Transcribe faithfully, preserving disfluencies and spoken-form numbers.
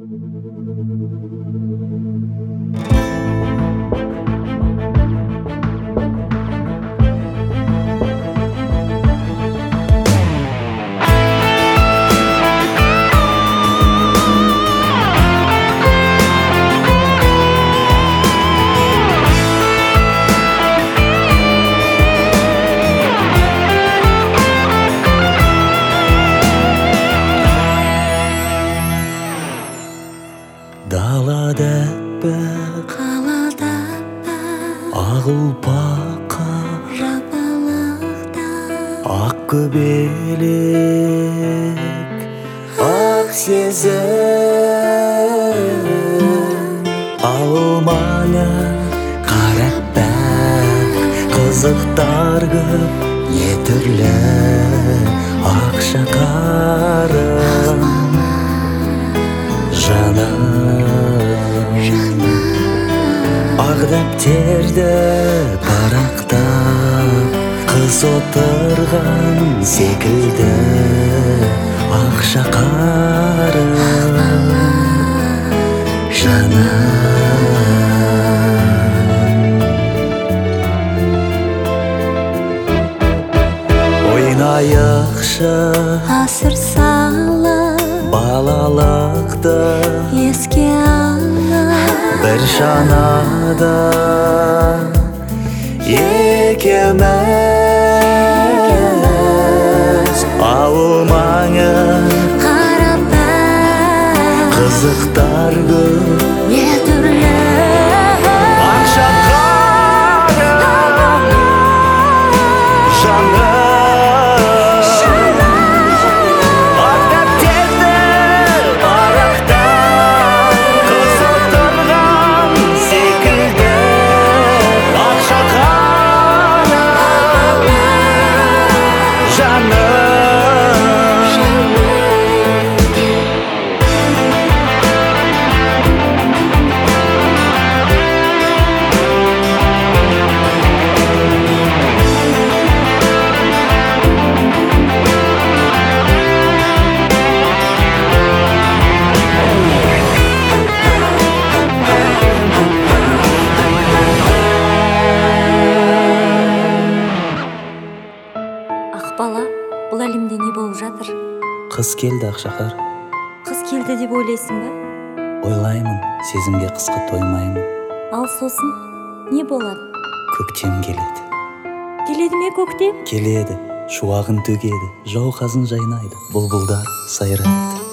Далада қалада ақ ұлпаққа жапалақта ақ көбелек ақ сезім алмана қарап бақ қызықтар көп не түрлі ақша қарым жаным ақ дәптерді парақтап қыз отырған секілді ақша қарым жаным ойнайықшы ғасыр салып балалықты еске алып бір шанада екеуміз ауыл маңы қарап бақ қызықтар көп не түрлі ақша қарым жаным Бала, бұл әлемде не болып жатыр? Қыз келді Ақшақар. Қыз келді деп ойлайсың ба? Ойлаймын, сезімге қысқа тоймаймын. Ал сосын не болады? Көктем келеді. Келеді ме көктем? Келеді, шуағын төгеді, жауқазын жайнайды, бұлбұлдар сайрайды.